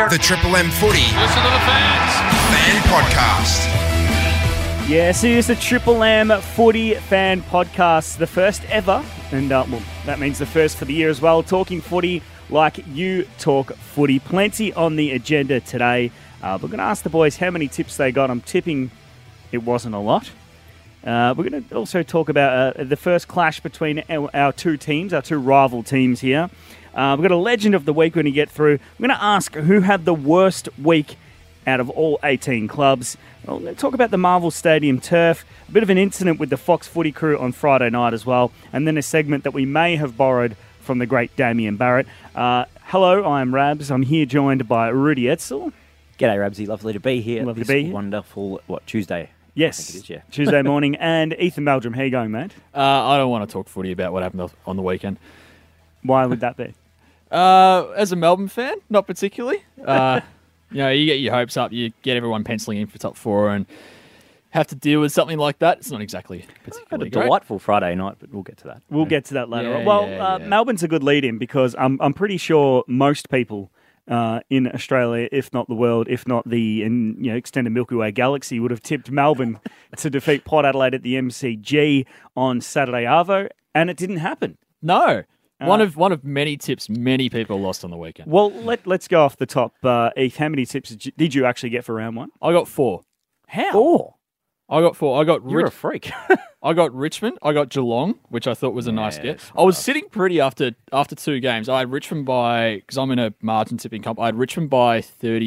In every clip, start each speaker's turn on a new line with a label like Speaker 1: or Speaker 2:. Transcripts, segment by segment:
Speaker 1: The Triple M Footy
Speaker 2: Listen to the fans.
Speaker 1: Fan Podcast.
Speaker 3: Yes, it is the Triple M Footy Fan Podcast, the first ever, and that means the first for the year as well, talking footy like you talk footy. Plenty on the agenda today. We're going to ask the boys how many tips they got. I'm tipping it wasn't a lot. We're going to also talk about the first clash between our two teams, our two rival teams here. We've got a legend of the week when we get through. We're going to ask who had the worst week out of all 18 clubs. We're going to talk about the Marvel Stadium turf, a bit of an incident with the Fox Footy crew on Friday night as well, and then a segment that we may have borrowed from the great Damien Barrett. Hello, I'm Rabs. I'm here joined by Rudy Etzel.
Speaker 4: G'day, Rabsy. Lovely to be here.
Speaker 3: Lovely to be here.
Speaker 4: Wonderful, Tuesday?
Speaker 3: Yes,
Speaker 4: I think it is, yeah.
Speaker 3: Tuesday morning. And Ethan Meldrum, how you going, mate?
Speaker 5: I don't want to talk footy about what happened on the weekend.
Speaker 3: Why would that be?
Speaker 5: As a Melbourne fan, not particularly. You get your hopes up, you get everyone penciling in for top four and have to deal with something like that. It's not exactly particularly
Speaker 4: A
Speaker 5: great.
Speaker 4: delightful Friday night, but we'll get to that.
Speaker 3: We'll get to that later
Speaker 5: Yeah,
Speaker 3: on. Well,
Speaker 5: yeah.
Speaker 3: Melbourne's a good lead-in because I'm pretty sure most people in Australia, if not the world, if not the extended Milky Way galaxy, would have tipped Melbourne to defeat Port Adelaide at the MCG on Saturday Arvo, and it didn't happen.
Speaker 5: No. One of many tips many people lost on the weekend.
Speaker 3: Well, let's go off the top. Eth, how many tips did you actually get for round one?
Speaker 5: I got 4.
Speaker 3: How?
Speaker 4: 4?
Speaker 5: I got 4. I got
Speaker 4: You're a freak.
Speaker 5: I got Richmond. I got Geelong, which I thought was a nice get. I was sitting pretty after 2 games. I had Richmond because I'm in a margin tipping comp, I had Richmond by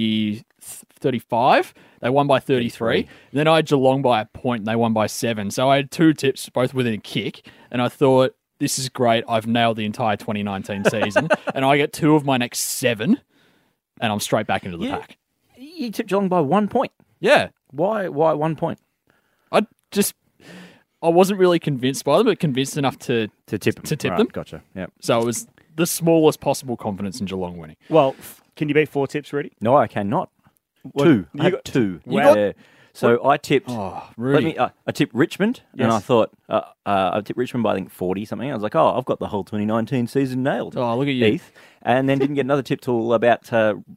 Speaker 5: 35. They won by 33. And then I had Geelong by a point and they won by 7. So I had 2 tips, both within a kick. And I thought, this is great. I've nailed the entire 2019 season. And I get 2 of my next 7 and I'm straight back into the pack.
Speaker 4: You tipped Geelong by 1 point.
Speaker 5: Yeah.
Speaker 4: Why 1 point?
Speaker 5: I wasn't really convinced by them, but convinced enough to
Speaker 4: To tip them.
Speaker 5: them.
Speaker 4: Gotcha. Yep.
Speaker 5: So it was the smallest possible confidence in Geelong winning.
Speaker 3: Well, can you beat 4 tips, Rudy?
Speaker 4: No, I cannot. 2. I had 2.
Speaker 3: Wow.
Speaker 4: Yeah. So I tipped.
Speaker 5: Rudy.
Speaker 4: I tipped Richmond, and
Speaker 3: Yes.
Speaker 4: I thought I tipped Richmond by I think 40 something. I was like, I've got the whole 2019 season nailed.
Speaker 5: Oh, look at you.
Speaker 4: Heath. And then didn't get another tip till about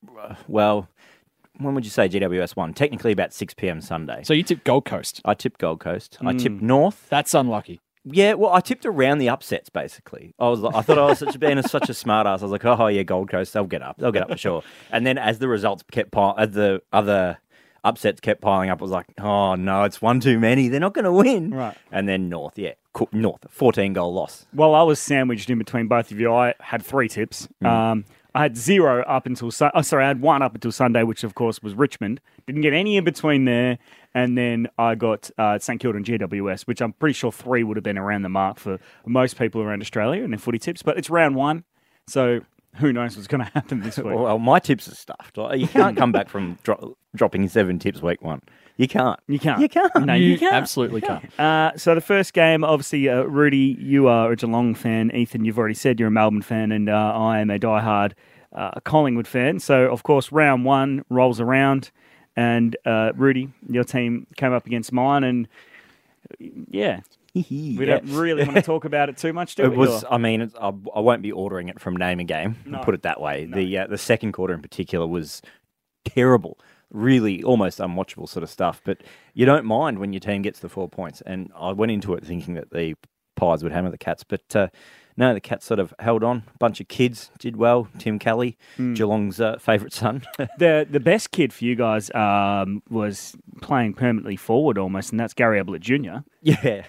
Speaker 4: when would you say GWS won? Technically about 6 p.m. Sunday.
Speaker 5: So you tipped Gold Coast.
Speaker 4: I tipped Gold Coast. I tipped North.
Speaker 5: That's unlucky.
Speaker 4: Yeah, well, I tipped around the upsets basically. I thought I was such a smart ass. I was like, oh yeah, Gold Coast, they'll get up for sure. And then as the results as the other upsets kept piling up, I was like, oh no, it's one too many. They're not going to win.
Speaker 3: Right.
Speaker 4: And then North, North, 14-goal loss.
Speaker 3: Well, I was sandwiched in between both of you. I had 3 tips. I had 0 up until I had 1 up until Sunday, which of course was Richmond. Didn't get any in between there, and then I got St Kilda and GWS, which I'm pretty sure 3 would have been around the mark for most people around Australia and their footy tips. But it's round 1, so who knows what's going to happen this week?
Speaker 4: Well, my tips are stuffed. You can't come back from dropping 7 tips week 1. You can't.
Speaker 3: You can't.
Speaker 4: You can't.
Speaker 3: No, you can't.
Speaker 5: Absolutely can't.
Speaker 3: So the first game, obviously, Rudy, you are a Geelong fan. Ethan, you've already said you're a Melbourne fan, and I am a diehard Collingwood fan. So, of course, round 1 rolls around, and Rudy, your team came up against mine, and yeah. We don't really want to talk about it too much, do we?
Speaker 4: It was. I mean, I won't be ordering it from Name a Game.
Speaker 3: No.
Speaker 4: Put it that way.
Speaker 3: No.
Speaker 4: The second quarter in particular was terrible. Really, almost unwatchable sort of stuff. But you don't mind when your team gets the 4 points. And I went into it thinking that the Pies would hammer the Cats, but no, the Cats sort of held on. A bunch of kids did well. Tim Kelly, Geelong's favourite son.
Speaker 3: The best kid for you guys was playing permanently forward almost, and that's Gary Ablett Jr.
Speaker 4: Yeah,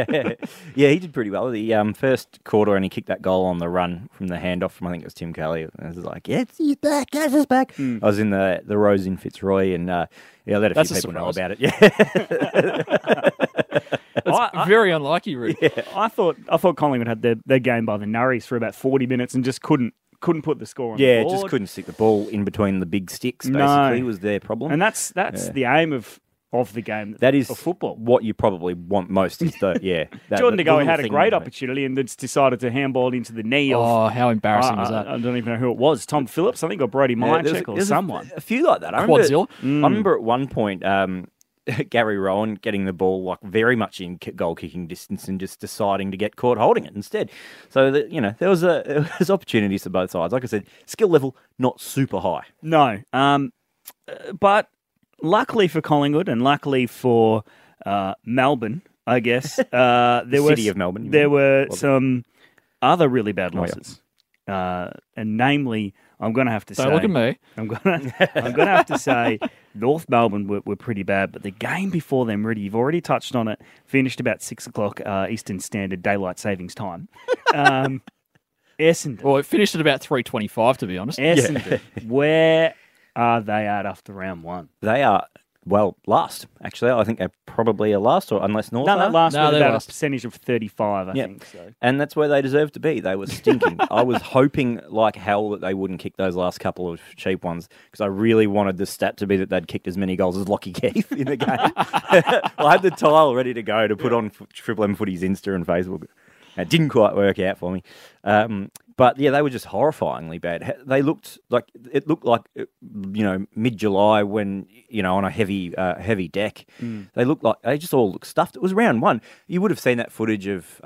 Speaker 4: he did pretty well. The first quarter, and he kicked that goal on the run from the handoff from I think it was Tim Kelly. And I was like, he's back, Gaz back. I was in the Rose in Fitzroy, and I let a few people know about it. Yeah.
Speaker 5: That's very unlucky, Rudy.
Speaker 4: Yeah.
Speaker 3: I thought Collingwood had their game by the Nurries for about 40 minutes and just couldn't put the score on the board.
Speaker 4: Just couldn't stick the ball in between the big sticks, basically, was their problem.
Speaker 3: And that's the aim of the game.
Speaker 4: That is
Speaker 3: of football.
Speaker 4: What you probably want most is
Speaker 3: Jordan De Goey had a great opportunity and then decided to handball it into the knee of...
Speaker 5: Oh, how embarrassing was that?
Speaker 3: I don't even know who it was. Tom Phillips, I think, or Brody Mychek or someone.
Speaker 4: A few like that. I
Speaker 5: Quadzilla?
Speaker 4: remember at one point... Gary Rowan getting the ball like very much in goal kicking distance and just deciding to get caught holding it instead. So that, there was opportunities to both sides. Like I said, skill level not super high.
Speaker 3: No, but luckily for Collingwood and luckily for Melbourne, I guess
Speaker 4: City of Melbourne.
Speaker 3: There were some other really bad losses, and namely, I'm going to have to say.
Speaker 5: Don't look at me.
Speaker 3: I'm going to have to say North Melbourne were pretty bad, but the game before them, Rudy, you've already touched on it, finished about 6 o'clock Eastern Standard Daylight Savings Time. Essendon.
Speaker 5: Well, it finished at about 3:25, to be honest.
Speaker 3: Essendon. Where are they at after round one?
Speaker 4: They are, last. Actually, I think they probably are last, or unless North
Speaker 3: No,
Speaker 4: are.
Speaker 3: last with
Speaker 5: they're
Speaker 3: about
Speaker 5: last.
Speaker 3: a percentage of 35, I
Speaker 4: Yep.
Speaker 3: think. So.
Speaker 4: And that's where they deserve to be. They were stinking. I was hoping like hell that they wouldn't kick those last couple of cheap ones because I really wanted the stat to be that they'd kicked as many goals as Lockie Keith in the game. I had the tile ready to go to put on Triple M Footy's Insta and Facebook. It didn't quite work out for me. But yeah, they were just horrifyingly bad. They looked like mid-July when on a heavy deck. They looked like they just all looked stuffed. It was round one. You would have seen that footage of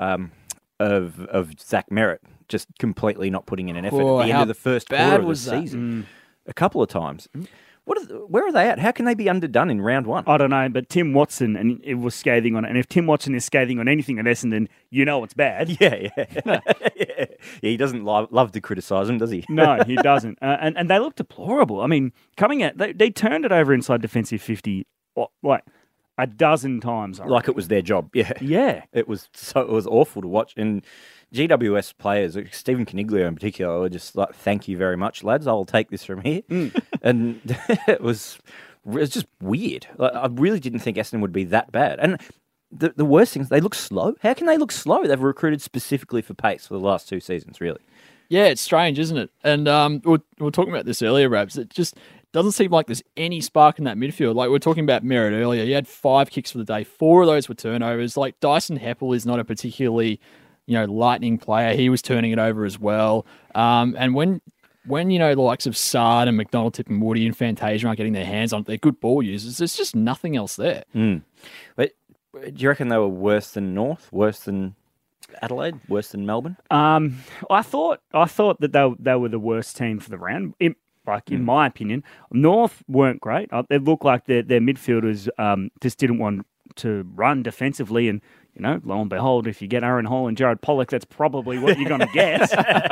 Speaker 4: Zach Merritt just completely not putting in an effort at the end of the first quarter of the season. A couple of times. Where are they at? How can they be underdone in round one?
Speaker 3: I don't know, but Tim Watson and it was scathing on it. And if Tim Watson is scathing on anything at Essendon, you know it's bad.
Speaker 4: Yeah. Yeah, he doesn't love to criticise them, does he?
Speaker 3: No, he doesn't. And they look deplorable. I mean, coming out, they turned it over inside defensive 50 like a dozen times.
Speaker 4: Like it was their job. Yeah.
Speaker 3: Yeah.
Speaker 4: It was awful to watch. And GWS players, Stephen Caniglio in particular, were just like, thank you very much, lads. I'll take this from here. And it was just weird. Like, I really didn't think Essendon would be that bad. And the worst thing is they look slow. How can they look slow? They've recruited specifically for pace for the last 2 seasons, really.
Speaker 5: Yeah, it's strange, isn't it? And we were talking about this earlier, Rabs. It just doesn't seem like there's any spark in that midfield. Like we were talking about Merritt earlier. He had 5 kicks for the day. 4 of those were turnovers. Like Dyson Heppel is not a particularly lightning player. He was turning it over as well. And when the likes of Sard and McDonald, Tip and Woody and Fantasia aren't getting their hands on it, they're good ball users. There's just nothing else there.
Speaker 4: But do you reckon they were worse than North? Worse than Adelaide? Worse than Melbourne?
Speaker 3: I thought that they were the worst team for the round. In my opinion, North weren't great. It looked like their midfielders just didn't want to run defensively, and lo and behold, if you get Aaron Hall and Jared Pollock, that's probably what you're going to get.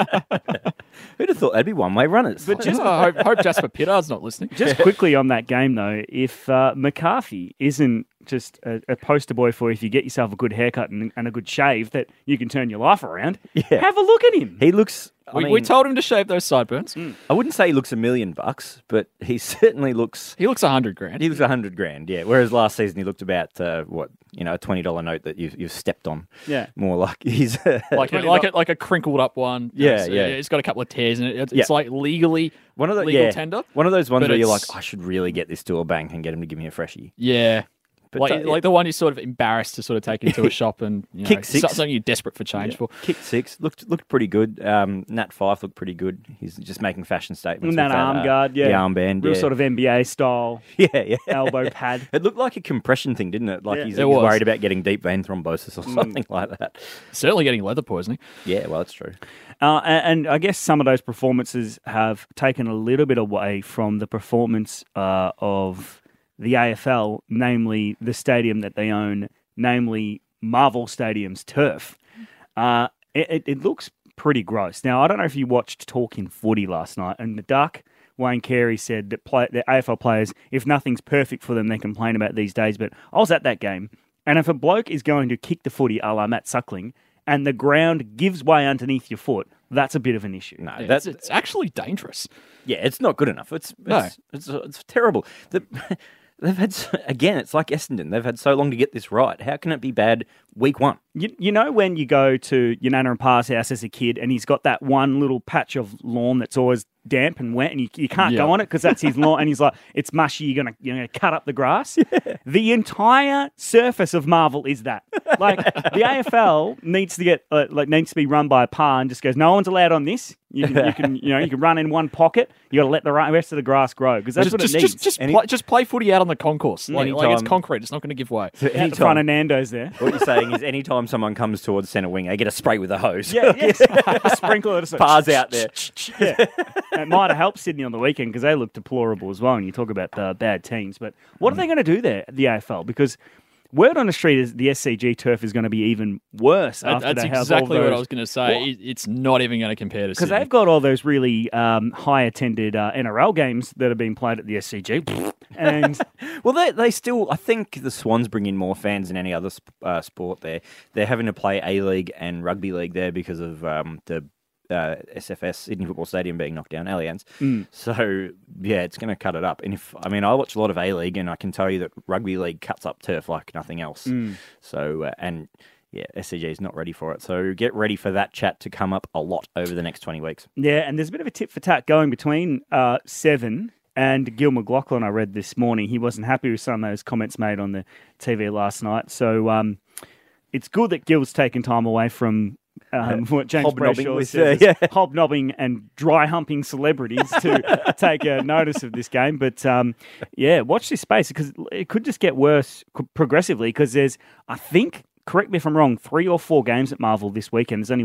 Speaker 4: Who'd have thought they'd be one-way runners?
Speaker 3: But
Speaker 5: I hope Jasper Pittard's not listening.
Speaker 3: Just quickly on that game, though, if McCarthy isn't just a poster boy for if you get yourself a good haircut and a good shave that you can turn your life around, have a look at him.
Speaker 4: He looks...
Speaker 5: We told him to shave those sideburns.
Speaker 4: I wouldn't say he looks $1 million, but he certainly looks...
Speaker 5: He looks $100,000.
Speaker 4: He looks $100,000, yeah. Whereas last season he looked about a $20 note that you've stepped on.
Speaker 3: Yeah,
Speaker 4: more like he's
Speaker 5: like a crinkled up one.
Speaker 4: Yeah,
Speaker 5: so,
Speaker 4: yeah.
Speaker 5: It's got a couple of tears in it. It's like legally legal tender.
Speaker 4: One of those ones
Speaker 5: but
Speaker 4: where you're like, I should really get this to a bank and get him to give me a freshie.
Speaker 5: Yeah.
Speaker 4: But
Speaker 5: like the one you're sort of embarrassed to sort of take into a shop and
Speaker 4: Kick 6.
Speaker 5: something you're desperate for change for.
Speaker 4: Kick 6 looked pretty good. Nat Fyfe looked pretty good. He's just making fashion statements.
Speaker 3: And that
Speaker 4: with
Speaker 3: arm guard,
Speaker 4: the armband,
Speaker 3: real sort of NBA style.
Speaker 4: Yeah.
Speaker 3: Elbow pad.
Speaker 4: It looked like a compression thing, didn't it? Like he's
Speaker 5: It was.
Speaker 4: worried about getting deep vein thrombosis or something like that.
Speaker 5: Certainly getting leather poisoning.
Speaker 4: Yeah, well, that's true.
Speaker 3: And I guess some of those performances have taken a little bit away from the performance of the AFL, namely the stadium that they own, namely Marvel Stadium's turf. It looks pretty gross. Now, I don't know if you watched Talking Footy last night, and the Duck, Wayne Carey, said that the AFL players, if nothing's perfect for them, they complain about these days. But I was at that game, and if a bloke is going to kick the footy a la Matt Suckling, and the ground gives way underneath your foot, that's a bit of an issue.
Speaker 4: No,
Speaker 5: It's actually dangerous.
Speaker 4: Yeah, it's not good enough. It's terrible. They've had, again, it's like Essendon. They've had so long to get this right. How can it be bad week one?
Speaker 3: You know when you go to your Nana and Pa's house as a kid and he's got that one little patch of lawn that's always damp and wet, and you can't
Speaker 5: Yeah.
Speaker 3: go on it because that's his lawn. And he's like, it's mushy. You're gonna cut up the grass. The entire surface of Marvel is that. Like the AFL needs to get needs to be run by a par and just goes, no one's allowed on this. You can run in one pocket. You got to let the rest of the grass grow because that's what it needs.
Speaker 5: Just play footy out on the concourse. Like it's
Speaker 4: Anytime-
Speaker 5: concrete. It's not going to give way.
Speaker 4: So
Speaker 3: Out the front of Nando's there.
Speaker 4: what you're saying is anytime someone comes towards centre wing, they get a spray with a hose.
Speaker 3: Yeah, yes. A sprinkler of
Speaker 4: Bars out there.
Speaker 3: Yeah. It might have helped Sydney on the weekend because they look deplorable as well. And you talk about bad teams, but what are they going to do there at the AFL? Because word on the street is the SCG turf is going to be even worse after
Speaker 5: That's
Speaker 3: they have
Speaker 5: exactly
Speaker 3: all
Speaker 5: what I
Speaker 3: those.
Speaker 5: was going to say. It's not even going to compare to
Speaker 3: Because
Speaker 5: Sydney.
Speaker 3: they've got all those really high attended NRL games that are being played at the SCG, and
Speaker 4: Well, they still. I think the Swans bring in more fans than any other sport. There, they're having to play A League and rugby league there because of the SFS Sydney Football Stadium being knocked down, Allianz. So yeah, it's going to cut it up. And I watch a lot of A League, and I can tell you that rugby league cuts up turf like nothing else. So yeah, SCG is not ready for it. So get ready for that chat to come up a lot over the next 20 weeks.
Speaker 3: yeah, and there's a bit of a tit for tat going between Seven and Gil McLaughlin. I read this morning he wasn't happy with some of those comments made on the TV last night. So it's good that Gil's taken time away from what James
Speaker 4: Hobnobbing
Speaker 3: Brayshaw
Speaker 4: with,
Speaker 3: says,
Speaker 4: yeah.
Speaker 3: hobnobbing and dry humping celebrities to take notice of this game. But yeah, watch this space because it could just get worse progressively because there's, I think, correct me if I'm wrong, 3 or 4 games at Marvel this weekend. There's only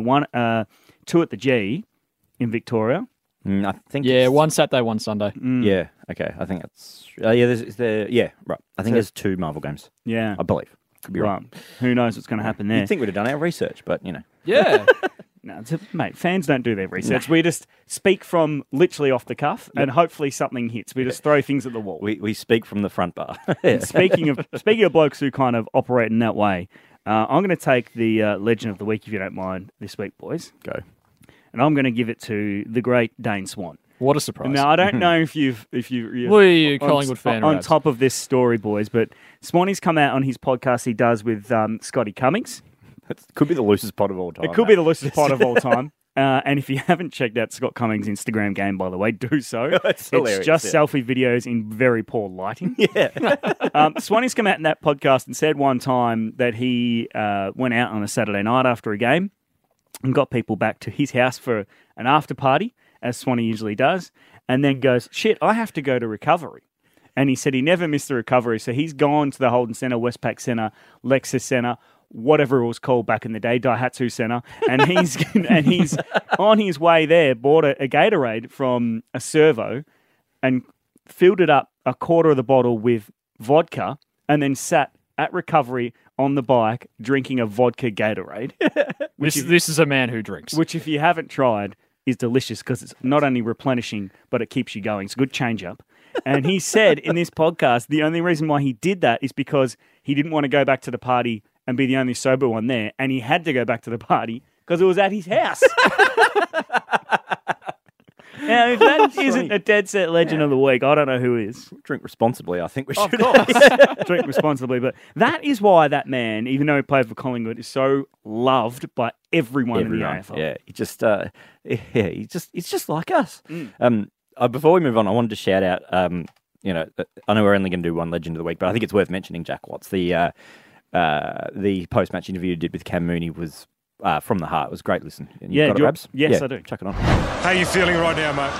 Speaker 3: 2 at the G in Victoria.
Speaker 4: I think.
Speaker 5: Yeah,
Speaker 4: it's-
Speaker 5: one Saturday, one Sunday.
Speaker 4: Yeah. Okay. I think that's. Yeah. Right. I think there's 2 Marvel games.
Speaker 3: Yeah.
Speaker 4: I believe. Could be wrong.
Speaker 3: Right. Who knows what's going to happen there?
Speaker 4: You'd think we'd have done our research, but
Speaker 5: Yeah.
Speaker 3: No, mate, fans don't do their research. We just speak from literally off the cuff, and hopefully something hits. We just throw things at the wall.
Speaker 4: we speak from the front bar.
Speaker 3: Speaking of blokes who kind of operate in that way, I'm going to take the Legend of the Week, if you don't mind, this week, boys.
Speaker 4: Go.
Speaker 3: And I'm going to give it to the great Dane Swan.
Speaker 5: What a surprise.
Speaker 3: Now, I don't know if you're
Speaker 5: Well, you're a
Speaker 3: on-
Speaker 5: Collingwood fan,
Speaker 3: on
Speaker 5: perhaps.
Speaker 3: top of this story, boys, but Swanee's come out on his podcast he does with Scotty Cummings.
Speaker 4: It could be the loosest pot of all time.
Speaker 3: It could be the loosest pot of all time. And if you haven't checked out Scott Cummings' Instagram game, by the way, do so.
Speaker 4: It's hilarious,
Speaker 3: just
Speaker 4: yeah.
Speaker 3: selfie videos in very poor lighting.
Speaker 4: Yeah.
Speaker 3: Swanee's come out in that podcast and said one time that he went out on a Saturday night after a game and got people back to his house for an after party, as Swanee usually does, and then goes, shit, I have to go to recovery. And he said he never missed the recovery, so he's gone to the Holden Centre, Westpac Centre, Lexus Centre, whatever it was called back in the day, Daihatsu Centre, and he's on his way there, bought a Gatorade from a servo and filled it up a quarter of the bottle with vodka, and then sat at recovery on the bike drinking a vodka Gatorade,
Speaker 5: This is a man who drinks.
Speaker 3: which if you haven't tried is delicious because it's not only replenishing, but it keeps you going. It's a good change up. And he said in this podcast, the only reason why he did that is because he didn't want to go back to the party and be the only sober one there. And he had to go back to the party because it was at his house. Now, if that isn't a dead set Legend of the Week, I don't know who is.
Speaker 4: Drink responsibly, I think we should.
Speaker 3: Drink responsibly. But that is why that man, even though he played for Collingwood, is so loved by everyone in the AFL.
Speaker 4: Yeah, he's just like us. Before we move on, I wanted to shout out. I know we're only going to do one Legend of the Week, but I think it's worth mentioning Jack Watts. The post-match interview you did with Cam Mooney was from the heart. It was great. Listen, and you've
Speaker 3: Yeah,
Speaker 4: got it,
Speaker 3: do you-
Speaker 4: Rabs?
Speaker 3: yes,
Speaker 4: Yeah,
Speaker 3: I do.
Speaker 4: Chuck it on.
Speaker 1: How are you feeling right now, mate?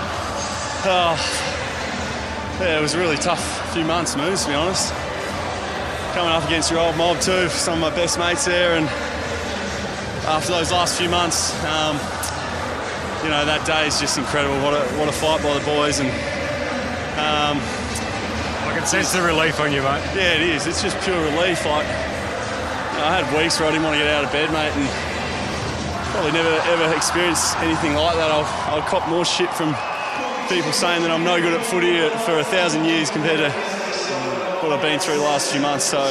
Speaker 2: Yeah, it was a really tough few months, Moose, to be honest. Coming up against your old mob too, some of my best mates there, and after those last few months, that day is just incredible. What a fight by the boys, and
Speaker 1: I can sense the relief on you, mate.
Speaker 2: yeah, it is. It's just pure relief. I had weeks where I didn't want to get out of bed, mate, and probably never ever experienced anything like that. I'll cop more shit from people saying that I'm no good at footy for 1,000 years compared to what I've been through the last few months. So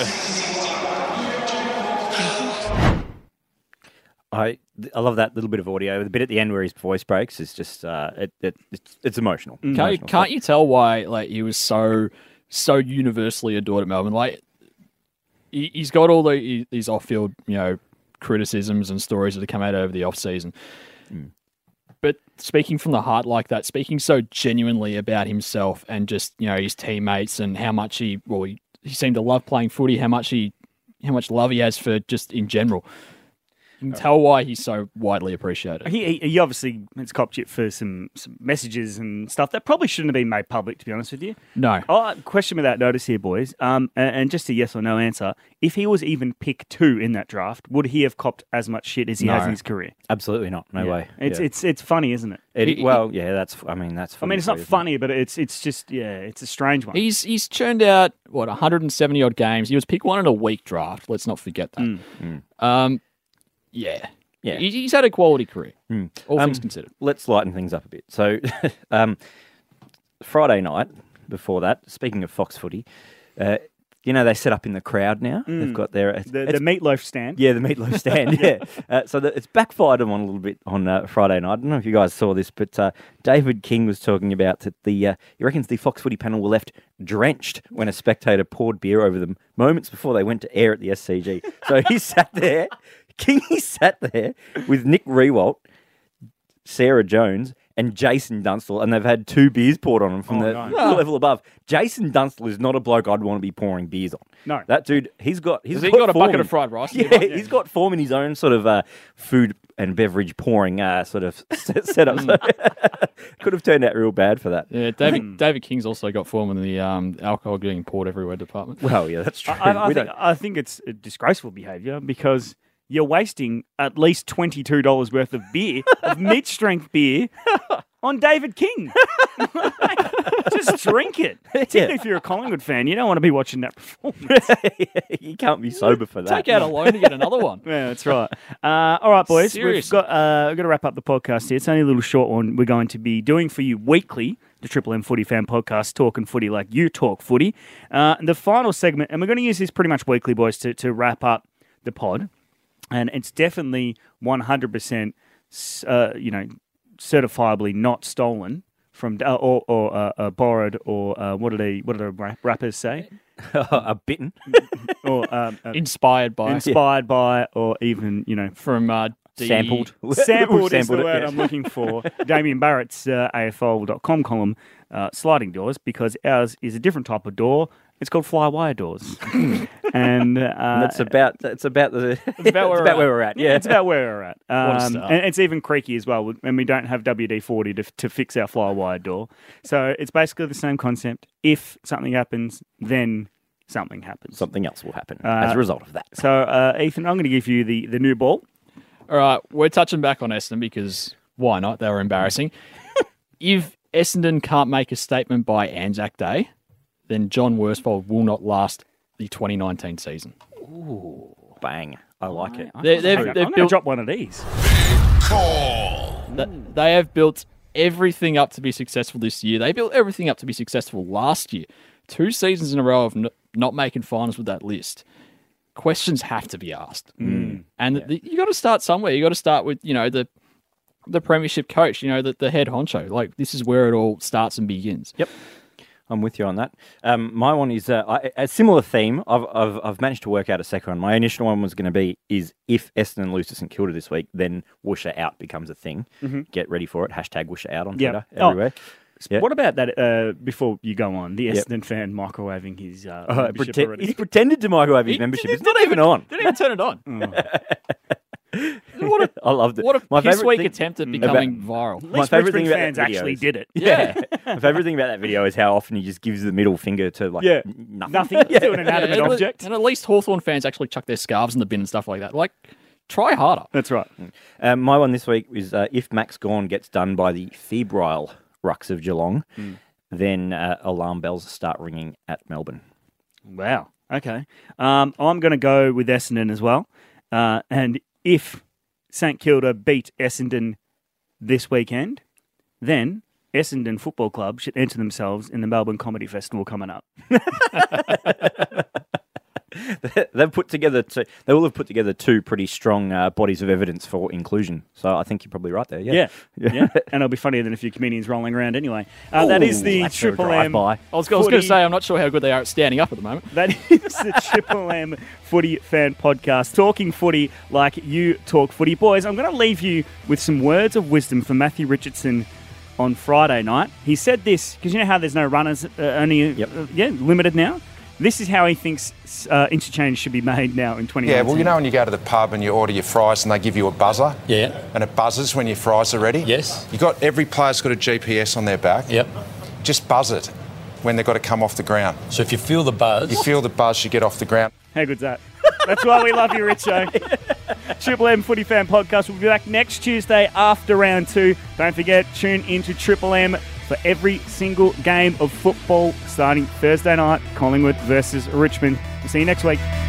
Speaker 4: I love that little bit of audio. The bit at the end where his voice breaks is just it's emotional.
Speaker 5: Can't you tell why he was so universally adored at Melbourne? He's got all these off-field criticisms and stories that have come out over the off season, but speaking from the heart like that, speaking so genuinely about himself and just, his teammates and how much he seemed to love playing footy, how much love he has for just in general. You can tell why he's so widely appreciated.
Speaker 3: He obviously has copped it for some messages and stuff that probably shouldn't have been made public, to be honest with you.
Speaker 5: No.
Speaker 3: Question without notice here, boys. And just a yes or no answer. If he was even pick 2 in that draft, would he have copped as much shit as he has in his career?
Speaker 4: Absolutely not. No way.
Speaker 3: It's funny, isn't it?
Speaker 4: That's funny.
Speaker 3: I mean, it's not funny, but it's just, it's a strange one.
Speaker 5: He's churned out, 170 odd games. He was pick 1 in a weak draft. Let's not forget that. Yeah. He's had a quality career, all things considered.
Speaker 4: Let's lighten things up a bit. So, Friday night, before that, speaking of Fox Footy, they set up in the crowd now. They've got their...
Speaker 3: The meatloaf stand.
Speaker 4: Yeah, the meatloaf stand, yeah. So it's backfired them on a little bit on Friday night. I don't know if you guys saw this, but David King was talking about that he reckons the Fox Footy panel were left drenched when a spectator poured beer over them moments before they went to air at the SCG. So he sat there... Kingy sat there with Nick Rewalt, Sarah Jones, and Jason Dunstall, and they've had 2 beers poured on them from the level above. Jason Dunstall is not a bloke I'd want to be pouring beers on.
Speaker 3: No.
Speaker 4: That dude, he's got
Speaker 5: a bucket of fried rice?
Speaker 4: Yeah, he's got form in his own sort of food and beverage pouring sort of setup. So could have turned out real bad for that.
Speaker 5: Yeah, David King's also got form in the alcohol getting poured everywhere department.
Speaker 4: Well, yeah, that's true.
Speaker 3: I think it's a disgraceful behaviour because... you're wasting at least $22 worth of beer, of mid-strength beer, on David King. Just drink it. Particularly if you're a Collingwood fan, you don't want to be watching that performance.
Speaker 4: You can't be sober for that.
Speaker 5: Take out a loan to get another one.
Speaker 3: Yeah, that's right. All right, boys.
Speaker 5: Seriously.
Speaker 3: We've got to wrap up the podcast here. It's only a little short one. We're going to be doing for you weekly the Triple M Footy Fan Podcast, talking footy like you talk footy. The final segment, and we're going to use this pretty much weekly, boys, to wrap up the pod. And it's definitely 100%, certifiably not stolen from or borrowed or what do the rappers say?
Speaker 4: A bitten
Speaker 3: or
Speaker 5: inspired by,
Speaker 3: or even
Speaker 5: from
Speaker 4: sampled.
Speaker 3: Sampled is the word I'm looking for. Damien Barrett's AFL.com column, sliding doors, because ours is a different type of door. It's called fly wire doors, and
Speaker 4: that's about where we're at. Yeah,
Speaker 3: it's about where we're at.
Speaker 5: And
Speaker 3: it's even creaky as well, and we don't have WD-40 to fix our fly wire door. So it's basically the same concept. If something happens, then something happens.
Speaker 4: Something else will happen as a result of that.
Speaker 3: So, Ethan, I'm going to give you the new ball.
Speaker 5: All right, we're touching back on Essendon because why not? They were embarrassing. If Essendon can't make a statement by Anzac Day, then John Worsfold will not last the 2019 season.
Speaker 4: Ooh, bang. I like it.
Speaker 3: I'm going to drop one of these.
Speaker 5: They have built everything up to be successful this year. They built everything up to be successful last year. 2 seasons in a row of not making finals with that list. Questions have to be asked. And you got to start somewhere. You got to start with, the premiership coach, the head honcho. Like, this is where it all starts and begins.
Speaker 4: Yep. I'm with you on that. My one is a similar theme. I've managed to work out a second one. My initial one was going to be if Essendon lose to St Kilda this week, then Woosha out becomes a thing. Mm-hmm. Get ready for it. #Woosha out on Twitter everywhere.
Speaker 3: Yep. What about that, before you go on, the Essendon fan microwaving his membership already?
Speaker 4: He pretended to microwave his membership. It's not even on.
Speaker 5: Didn't even turn it on.
Speaker 4: I loved it.
Speaker 5: What a piss-weak attempt at becoming viral.
Speaker 3: My favourite thing about fans actually did it.
Speaker 4: Yeah. My favourite thing about that video is how often he just gives the middle finger to nothing.
Speaker 3: To an inanimate object.
Speaker 5: And at least Hawthorn fans actually chuck their scarves in the bin and stuff like that. Like, try harder.
Speaker 3: That's right.
Speaker 4: My one this week is if Max Gawn gets done by the febrile rucks of Geelong, then alarm bells start ringing at Melbourne.
Speaker 3: Wow. Okay. I'm going to go with Essendon as well. And if St Kilda beat Essendon this weekend, then Essendon Football Club should enter themselves in the Melbourne Comedy Festival coming up.
Speaker 4: They've put together. They will have put together two pretty strong bodies of evidence for inclusion. So I think you're probably right there. Yeah.
Speaker 3: And it'll be funnier than a few comedians rolling around anyway. That is the
Speaker 4: that's a
Speaker 3: Triple M.
Speaker 4: drive-by.
Speaker 5: I was going to say, I'm not sure how good they are at standing up at the moment.
Speaker 3: That is the Triple M Footy Fan Podcast, talking footy like you talk footy. Boys, I'm going to leave you with some words of wisdom from Matthew Richardson on Friday night. He said this, because you know how there's no runners, limited now? This is how he thinks interchange should be made now in 2019.
Speaker 6: Yeah, well, you know when you go to the pub and you order your fries and they give you a buzzer?
Speaker 7: Yeah.
Speaker 6: And it buzzes when your fries are ready?
Speaker 7: Yes.
Speaker 6: Every player's got a GPS on their back.
Speaker 7: Yep.
Speaker 6: Just buzz it when they've got to come off the ground.
Speaker 7: So if you feel the buzz...
Speaker 6: You feel the buzz, you get off the ground.
Speaker 3: How good's that? That's why we love you, Richo. Triple M Footy Fan Podcast will be back next Tuesday after round 2. Don't forget, tune into Triple M for every single game of football starting Thursday night, Collingwood versus Richmond. We'll see you next week.